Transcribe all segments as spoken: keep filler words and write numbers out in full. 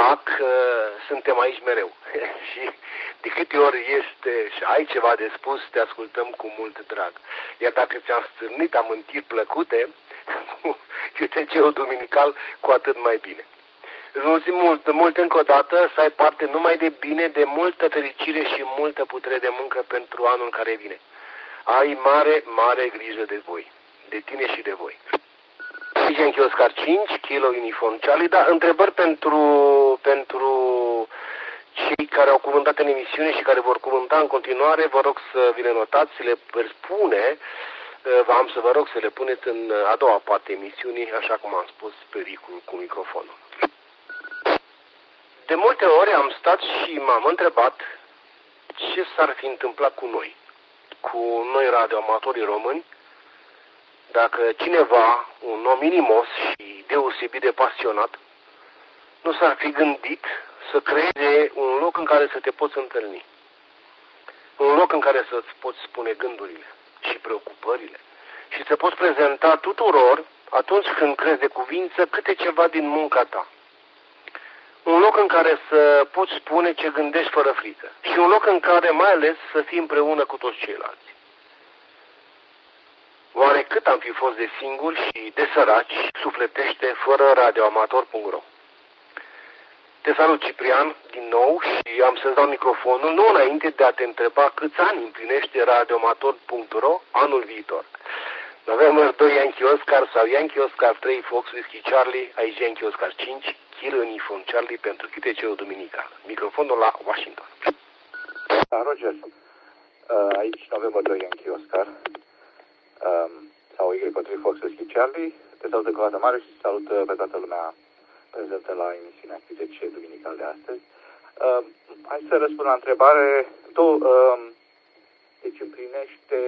fac, suntem aici mereu. Și de câte ori este și ai ceva de spus, te ascultăm cu mult drag. Iar dacă ți-am stârnit amintiri plăcute, Q T C-ul duminical, cu atât mai bine. Îți mulțumim mult, mult încă o dată, să ai parte numai de bine, de multă fericire și multă putere de muncă pentru anul care vine. Ai mare, mare grijă de voi, de tine și de voi. Yankee Oscar cinci, Kilo Uniform Charlie, da, întrebări pentru, pentru cei care au cuvântat în emisiune și care vor cuvânta în continuare, vă rog să vi le notați, să le spune, v-am să vă rog să le puneți în a doua parte emisiunii, așa cum am spus, pericol cu microfonul. De multe ori am stat și m-am întrebat ce s-ar fi întâmplat cu noi, cu noi radioamatorii români, dacă cineva, un om inimos și deosebit de pasionat, nu s-ar fi gândit să creeze un loc în care să te poți întâlni. Un loc în care să-ți poți spune gândurile și preocupările și să poți prezenta tuturor, atunci când crezi de cuvință, câte ceva din munca ta. Un loc în care să poți spune ce gândești fără frică și un loc în care mai ales să fii împreună cu toți ceilalți. Oare cât am fi fost de singuri și de săraci sufletește fără radioamator punct ro? Te salut, Ciprian, din nou și am să-ți dau microfonul, nu înainte de a te întreba câți ani împlinește radioamator punct ro anul viitor. November doi Yankee Oscar sau Yankee Oscar trei Fox Whiskey Charlie, aici Yankee Oscar cinci, Kilo Uniform Charlie pentru Q T C-ul duminical. Microfonul la Washington. Da, Roger, aici November doi Yankee Oscar um, sau Y trei Fox Whiskey Charlie. Te salută cu o dată mare și salută pe toată lumea prezentă la emisiunea Q T C duminical de astăzi. Uh, hai să răspund la întrebare. Tu, uh, deci împlinește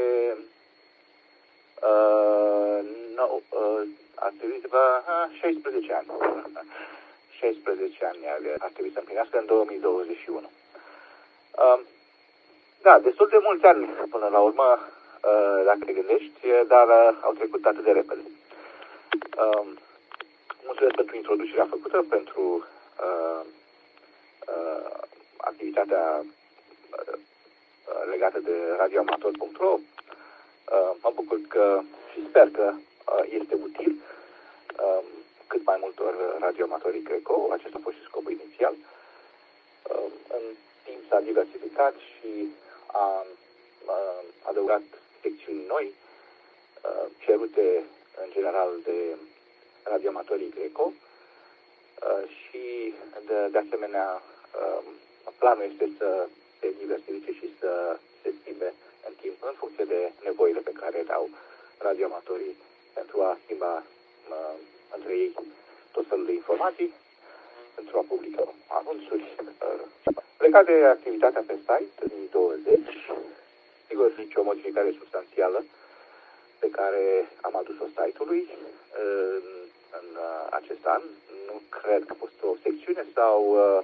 uh, no, uh, ar trebui să vă uh, șaisprezece ani. șaisprezece ani ar trebui să împlinească în două mii douăzeci și unu. Uh, da, destul de mulți ani până la urmă, uh, dacă te gândești, dar uh, au trecut atât de repede. Uh, Mulțumesc pentru introducerea făcută, pentru uh, uh, activitatea uh, legată de radioamator punct ro. Uh, mă bucur că și sper că uh, este util uh, cât mai multor radioamatorii Greco. Acesta a fost și scopul inițial. Uh, în timp s-a diversificat și a uh, adăugat secțiuni noi, uh, cerute în general de radioamatorii Greco uh, și de, de asemenea uh, planul este să se diversifice și să se schimbe în timp în funcție de nevoile pe care le au radioamatorii pentru a schimba uh, între ei tot felul de informații, pentru a publica anunțuri. Uh, legat de activitatea pe site în două mii douăzeci, sigur nici o modificare substanțială pe care am adus-o site-ului în, în uh, acest an. Nu cred că a fost o secțiune sau, uh,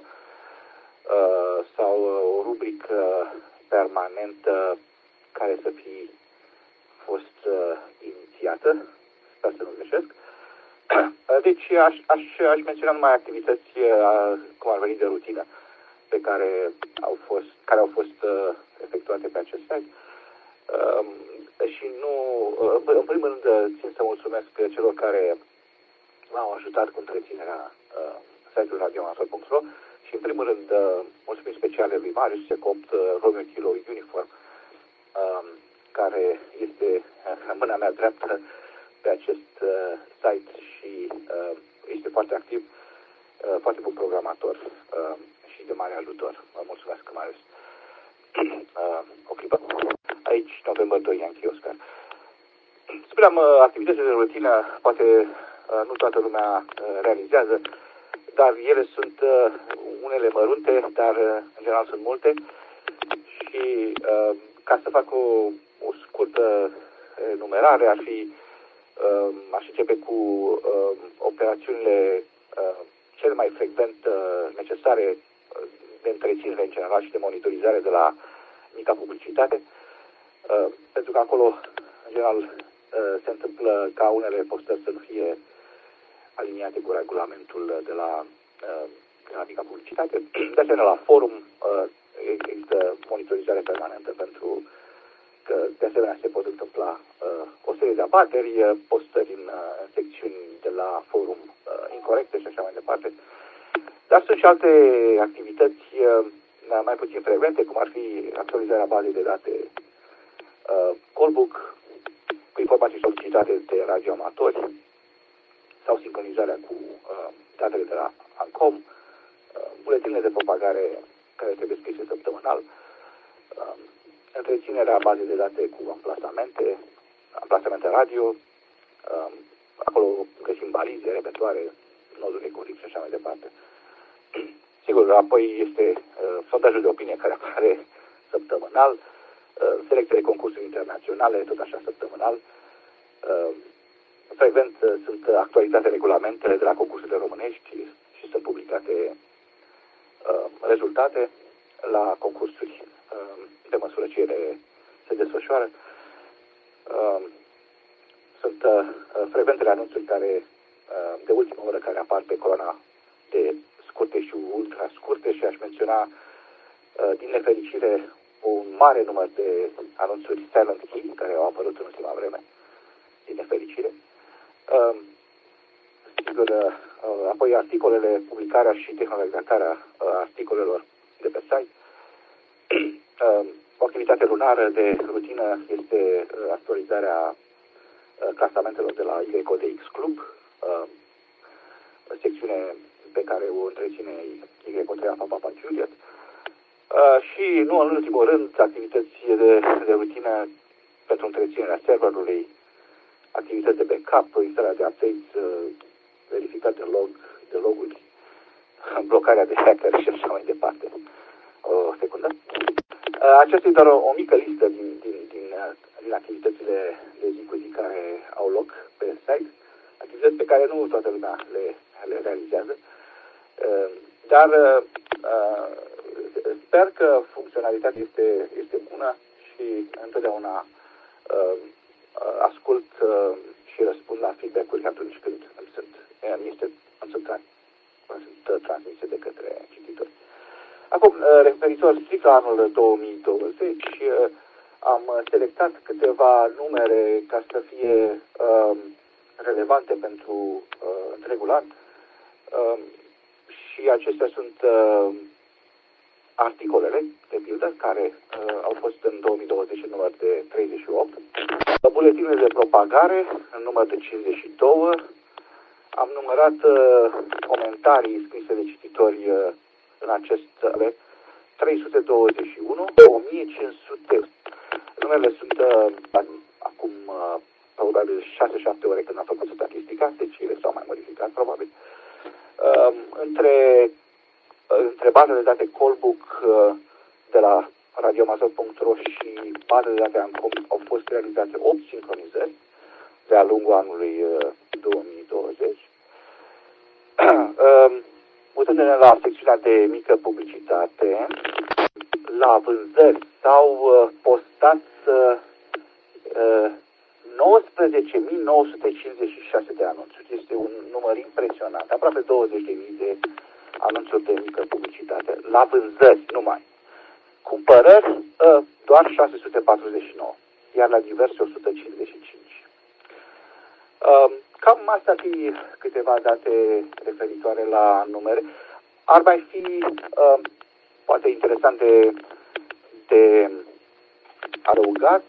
uh, sau o rubrică permanentă care să fi fost uh, inițiată. Sper să nu greșesc. Deci aș, aș, aș menționa numai activități uh, cum ar veni de rutină pe care au fost, care au fost uh, efectuate pe acest site. Uh, și nu, în primul rând, țin să mulțumesc celor care m-au ajutat cu întreținerea uh, site-ului radioamator punct ro și, în primul rând, uh, mulțumim speciale lui Marius Secopt, uh, Romeo Kilo Uniform, uh, care este uh, mâna mea dreaptă pe acest uh, site și uh, este foarte activ, uh, foarte bun programator uh, și de mare ajutor. Vă mulțumesc, Marius. Uh, o clipă. Aici, November doi Yankee Oscar. Spuneam, activitățile de rutină, poate nu toată lumea realizează, dar ele sunt unele mărunte, dar în general sunt multe. Și ca să fac o, o scurtă enumerare, ar fi, aș începe cu operațiunile cele mai frecvent necesare de întreținere în general și de monitorizare de la mica publicitate. Uh, pentru că acolo, în general, uh, se întâmplă ca unele postări să nu fie aliniate cu regulamentul de la, uh, de la mica publicitate. citate. De asemenea, la forum există monitorizare permanentă pentru că de asemenea se pot întâmpla o serie de abateri, postări în secțiuni de la forum incorrecte și așa mai departe. Dar sunt și alte activități mai puțin frecvente, cum ar fi actualizarea bazei de date Callbook, cu informații solicitate de radioamatori sau sincronizarea cu datele de la ANCOM, buletinele de propagare care trebuie scrise săptămânal, întreținerea bazei de date cu amplasamente, amplasamente radio, acolo găsim balize, repetoare, noduri ecolic și așa mai departe. Sigur, apoi este uh, sondajul de opinie care apare săptămânal, uh, selecțiile concursuri internaționale, tot așa săptămânal. Uh, frecvent uh, sunt actualizate regulamentele de la concursurile românești și sunt publicate uh, rezultate la concursuri uh, pe măsură ce ele se desfășoară. Uh, sunt uh, frecventele anunțuri care, uh, de ultimă oră care apar pe coloana de scurte și ultra scurte și aș menționa, din nefericire, un mare număr de anunțuri silent key care au apărut în ultima vreme, din nefericire. Sigur, apoi articolele, publicarea și tehnologizarea articolelor de pe site. O activitate lunară de rutină este actualizarea clasamentelor de la Y C D X Club, secțiune pe care o întreține Y trei Alpha Papa Juliet. Uh, și, nu în ultimul rând, activități de, de rutină pentru întreținerea serverului, activități de backup, instalarea de updates, uh, verificarea de log, de loguri, blocarea de hacker și așa mai departe. O secundă. Uh, aceasta e doar o, o mică listă din, din, din, din activitățile de zi cu zi care au loc pe site, activități pe care nu toată lumea le, le realizează. Dar uh, sper că funcționalitatea este, este bună și întotdeauna uh, ascult uh, și răspund la feedback-uri atunci când îmi sunt, îmi este, îmi sunt, îmi sunt transmise de către cititori. Acum, uh, referitor strict la anul două mii douăzeci, uh, am selectat câteva numere ca să fie uh, relevante pentru uh, întregul an. Uh, Și acestea sunt uh, articolele, de pildă, care uh, au fost în două mii douăzeci în număr de treizeci și opt, buletinele de propagare în număr de cincizeci și doi, am numărat uh, comentarii scrise de cititori uh, în acest uh, trei sute douăzeci și unu, o mie cinci sute. Numerele sunt uh, acum uh, probabil șase șapte ore când am făcut statistica, deci ele s-au mai modificat probabil. Uh, între, uh, între bazele de date Callbook uh, de la radioamazon punct ro și bazele de date ANCOM au fost realizate opt sincronizări de-a lungul anului uh, două mii douăzeci. uh, Uitându-ne la secțiunea de mică publicitate, la vânzări s-au uh, postat uh, uh, nouăsprezece mii nouă sute cincizeci și șase de anunțuri. Este un număr impresionant, aproape douăzeci de mii de anunțuri de mică publicitate. La vânzări numai. Cumpărări doar șase sute patruzeci și nouă, iar la diverse o sută cincizeci și cinci. Cam asta ar fi câteva date referitoare la numere. Ar mai fi poate interesant de, de adăugat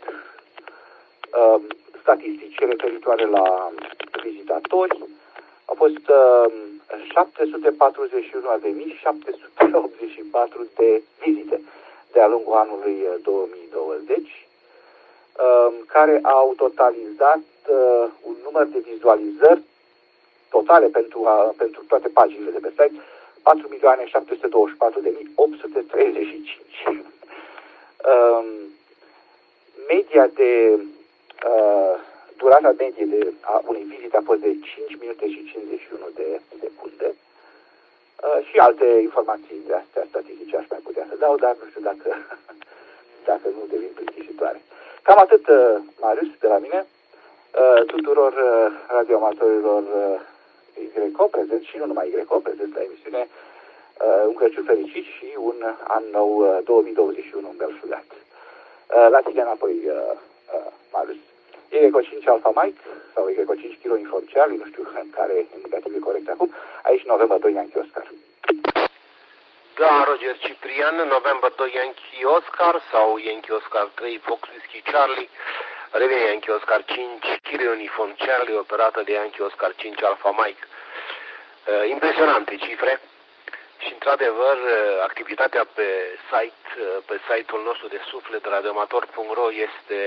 statistici referitoare la vizitatori. Au fost uh, șapte sute patruzeci și unu de mii șapte sute optzeci și patru de vizite de-a lungul anului două mii douăzeci, uh, care au totalizat uh, un număr de vizualizări totale pentru, uh, pentru toate paginile de pe site, patru milioane șapte sute douăzeci și patru de mii opt sute treizeci și cinci. uh, media de Uh, durata medie de a unei vizite a fost de cinci minute și cincizeci și unu de secunde uh, și alte informații de astea statistice aș mai putea să dau, dar nu știu dacă, dacă nu devin plictisitoare. Cam atât, uh, Marius, de la mine. Uh, tuturor uh, radioamatorilor uh, Y C O prezenți și nu numai Y C O prezenți la emisiune, un Crăciun fericit și un an nou două mii douăzeci și unu belșugat. La tine înapoi, Marius. E cu cinci Alpha Mike sau e cu cinci Kilo Uniform Charlie, nu știu în care indicativ e corect acum, aici November doi Yankee Oscar. Da, Roger Ciprian, November doi Yankee Oscar sau Yankee Oscar trei Fox Whiskey Charlie, revine Yankee Oscar cinci Kilo Uniform Charlie, operată de Yankee Oscar cinci Alpha Mike. Uh, impresionante cifre și într-adevăr activitatea pe site, pe site-ul nostru de suflet radioamator punct ro este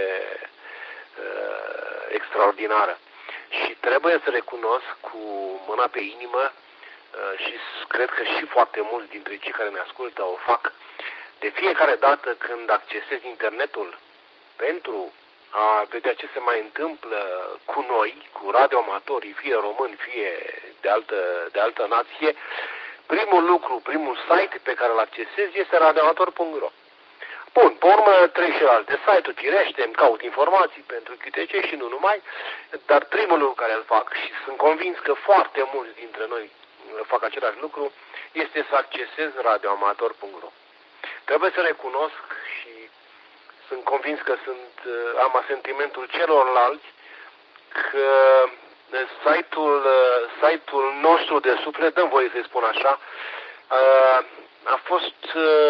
uh, extraordinară și trebuie să recunosc cu mâna pe inimă uh, și cred că și foarte mulți dintre cei care ne ascultă o fac de fiecare dată când accesez internetul pentru a vedea ce se mai întâmplă cu noi, cu radioamatorii, fie români, fie de altă, de altă nație. Primul lucru, primul site pe care îl accesez este radioamator punct ro. Bun, pe urmă trec și alte site-uri, firește, îmi caut informații pentru Q T C și nu numai, dar primul lucru care îl fac și sunt convins că foarte mulți dintre noi fac același lucru, este să accesez radioamator punct ro. Trebuie să recunosc și sunt convins că sunt, am asentimentul celorlalți că site-ul, site-ul nostru de suflet, dăm voie să-i spun așa, a fost,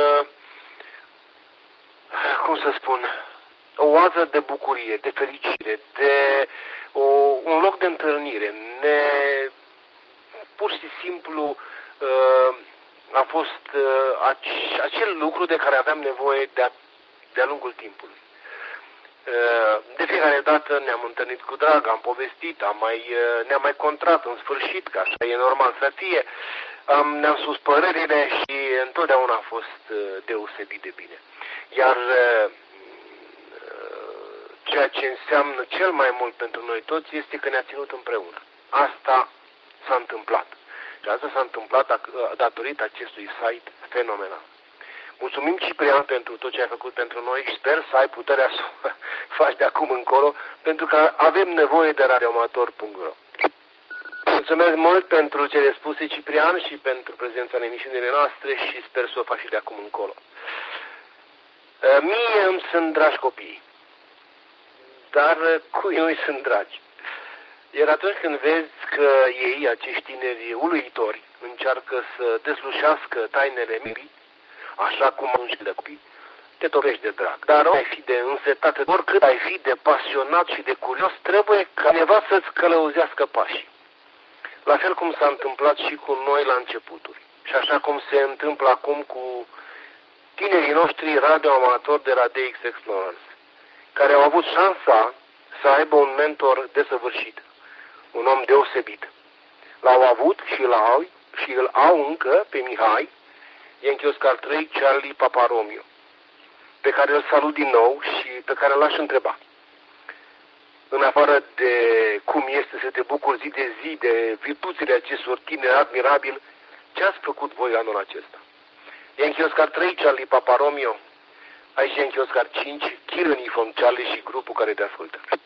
cum să spun, o oază de bucurie, de fericire, de o, un loc de întâlnire. Ne, pur și simplu a fost acel lucru de care aveam nevoie de-a, de-a lungul timpului. De fiecare dată ne-am întâlnit cu drag, am povestit, am mai, ne-am mai contrat în sfârșit, că așa e normal să fie, am, ne-am spus părerile și întotdeauna a fost deosebit de bine. Iar ceea ce înseamnă cel mai mult pentru noi toți este că ne-a ținut împreună. Asta s-a întâmplat. Și asta s-a întâmplat datorită acestui site fenomenal. Mulțumim, Ciprian, pentru tot ce ai făcut pentru noi și sper să ai puterea să o faci de acum încolo, pentru că avem nevoie de radioamator punct ro. Mulțumesc mult pentru cele spuse, Ciprian, și pentru prezența în emisiunile noastre și sper să o faci și de acum încolo. Mie îmi sunt dragi copiii, dar cui nu-i sunt dragi? Iar atunci când vezi că ei, acești tineri uluitori, încearcă să deslușească tainele mirii, așa cum atunci de copii, te topești de drag. Dar nu ai fi de însetat, oricât ai fi de pasionat și de curios, trebuie ca cineva să-ți călăuzească pașii. La fel cum s-a întâmplat și cu noi la începuturi. Și așa cum se întâmplă acum cu tinerii noștri radioamatori de la D X Explorers, care au avut șansa să aibă un mentor desăvârșit, un om deosebit. L-au avut și îl au, și îl au încă pe Mihai, Yankee Oscar trei Charlie Papa Romeo, pe care îl salut din nou și pe care l-aș întreba. În afară de cum este să te bucuri zi de zi de virtuțile acestor tineri admirabil, ce ați făcut voi anul acesta? Yankee Oscar trei Charlie Papa Romeo, aici Yankee Oscar cinci Kilo Uniform Charlie și grupul care te ascultă.